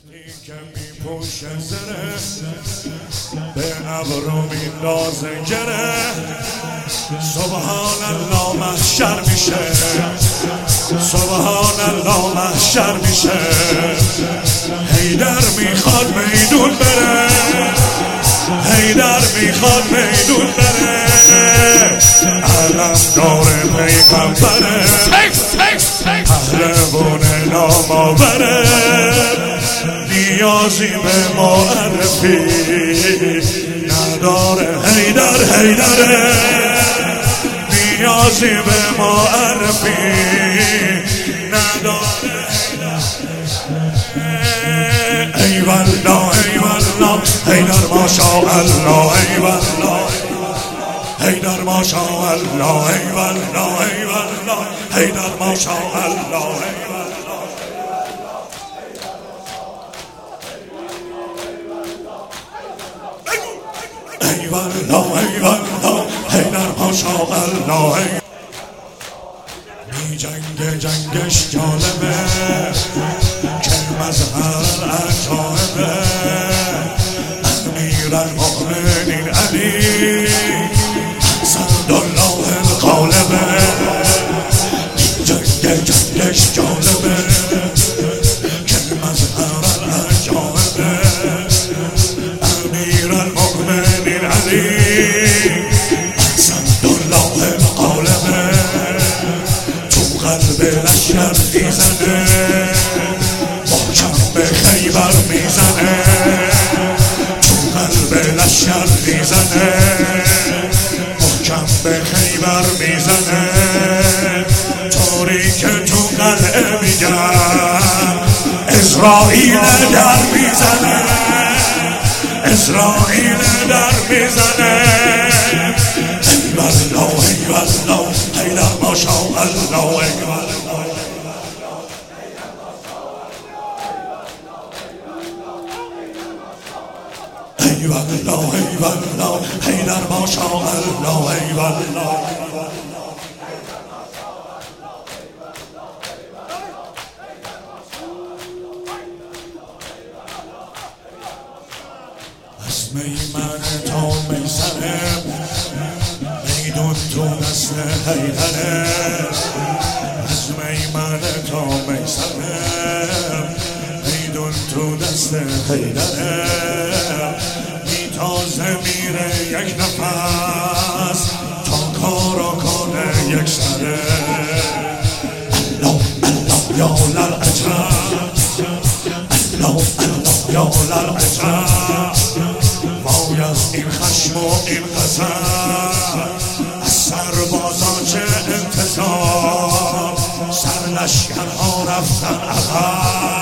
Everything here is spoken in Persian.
که می پوشه زره به ابرو میندازه گره سبحان الله محشر میشه سبحان الله محشر میشه حیدر میخواد میدون بره حیدر میخواد میدون بره علم داره پیغمبره پهلوان نامآوره نیازی به معرفی نداره حیدر حیدره نیازی به معرفی نداره ای والله ای والله حیدر ماشاءالله ای والله حیدر ماشاءالله ای والله ای والله حیدر ماشاءالله ای والله ای والله ای والله حیدر ماشاءالله می جنگش جالبه که مظهر عجایبه امیرالمؤمنین علی سعدالله الغالبه می جنگش جالبه که مظهر عجایبه امیرالمؤمنین علی سعدالله الغالبه تو قلب لشکر میزنه محکم به خیبر میزنه تو قلب لشکر میزنه محکم به خیبر میزنه طوری که تو قلعه میگن اسرائیل در میزنه اسرائیل در میزنه ای والله ای والله حیدر ماشاءالله ای والله ای والله ای والله حیدر ماشاءالله ای والله از میمن تا میسره میدون تو دست حیدره از میمن تا میسره میدون تو دست حیدره میتازه میره یک نفس تا کارا کنه یک سره الله الله یا للعجب الله الله یا للعجب وای از این خشم و این غضب از سربازان چه انتظار سر لشکرها رفتن عقب